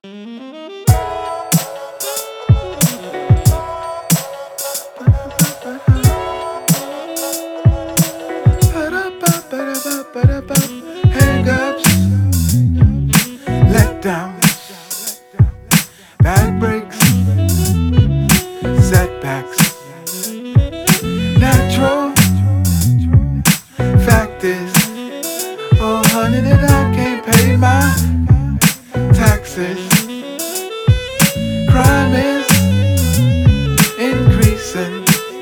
Hang-ups, letdowns, bad breaks, setbacks, natural. Fact is, oh honey, that I can't pay my taxes. Crime is increasing.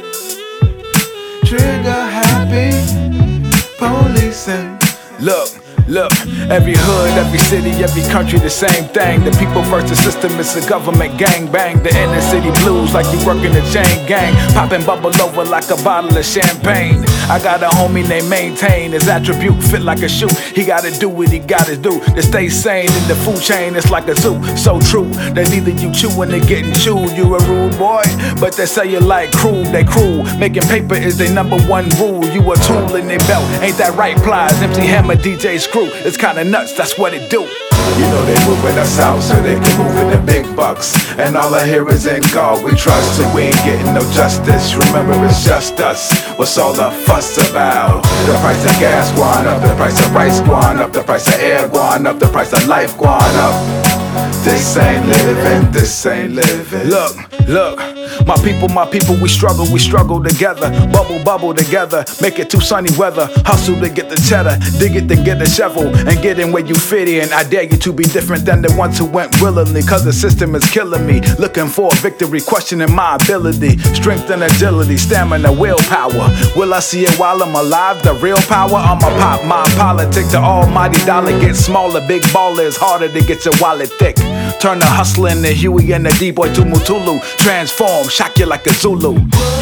Trigger happy policing. Look, every hood, every city, every country, the same thing. The people versus system, it's a government gang bang. The inner city blues like you working a chain gang. Popping bubble over like a bottle of champagne. I got a homie named Maintain, his attribute fit like a shoe. He gotta do what he gotta do to stay sane in the food chain. It's like a zoo, so true that either you chewing or getting chewed. You a rude boy, but they say you like cruel. They cruel, making paper is their #1 rule. You a tool in their belt, ain't that right? Plies, empty hammer, DJ screw. It's kinda nuts, that's what it do. You know they moving us out so they can move in the big bucks. And all I hear is in God we trust, so we ain't getting no justice. Remember it's just us, what's all the fuss about? The price of gas going up, the price of rice going up, the price of air going up, the price of life going up. This ain't living, this ain't living. Look, my people, we struggle together. Bubble together, make it through sunny weather. Hustle to get the cheddar, dig it then get the shovel, and get in where you fit in. I dare you to be different than the ones who went willingly, cause the system is killing me. Looking for a victory, questioning my ability. Strength and agility, stamina, willpower. Will I see it while I'm alive? The real power, I'ma pop my politics. The almighty dollar gets smaller, big baller is harder to get your wallet thick. Turn the hustler into Huey and the D-boy to Mutulu. Transform, shock you like a Zulu.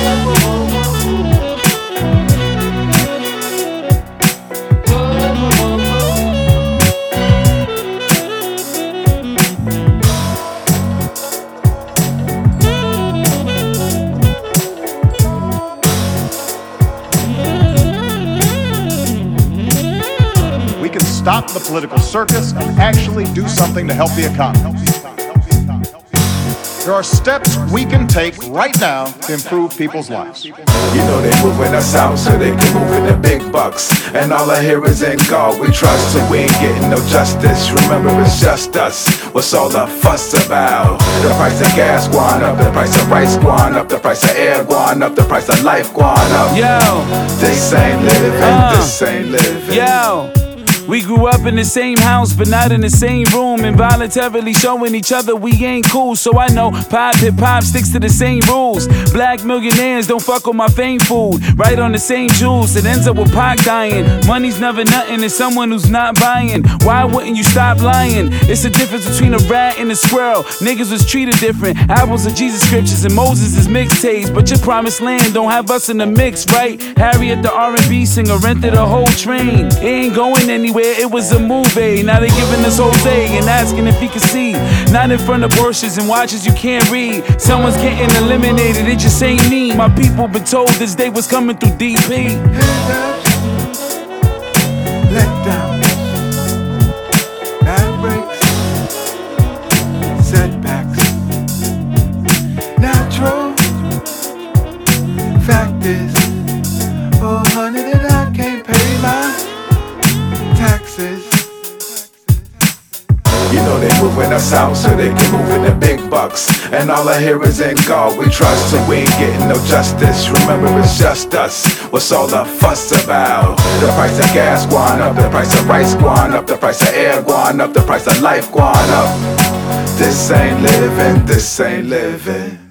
We can stop the political circus and actually do something to help the economy. There are steps we can take right now to improve people's lives. You know they moving us out so they can move in the big bucks. And all I hear is in God we trust, so we ain't getting no justice. Remember it's just us, what's all the fuss about? The price of gas going up, the price of rice going up, the price of air going up, the price of life going up. Yo, This ain't living, this ain't living. yo. We grew up in the same house, but not in the same room. Involuntarily showing each other we ain't cool. So I know pop, hip-hop sticks to the same rules. Black millionaires don't fuck with my fame food. Right on the same jewels, it ends up with Pac dying. Money's never nothing to someone who's not buying. Why wouldn't you stop lying? It's the difference between a rat and a squirrel. Niggas was treated different. Apples are Jesus scriptures and Moses is mixtapes. But your promised land don't have us in the mix, right? Harriet the R&B singer rented a whole train. It ain't going anywhere. It was a movie. Now they giving us Jose and asking if he can see. Not in front of Porsches and watches you can't read. Someone's getting eliminated, it just ain't me. My people been told this day was coming through DP. Hang-ups, letdowns, bad breaks, setbacks, natural. Fact is, oh honey, that I can't pay my taxes. You know they moving us out so they can move in the big bucks. And all I hear is in God we trust, so we ain't getting no justice. Remember it's just us, what's all the fuss about? The price of gas going up, the price of rice going up, the price of air going up, the price of life going up. This ain't living, this ain't living.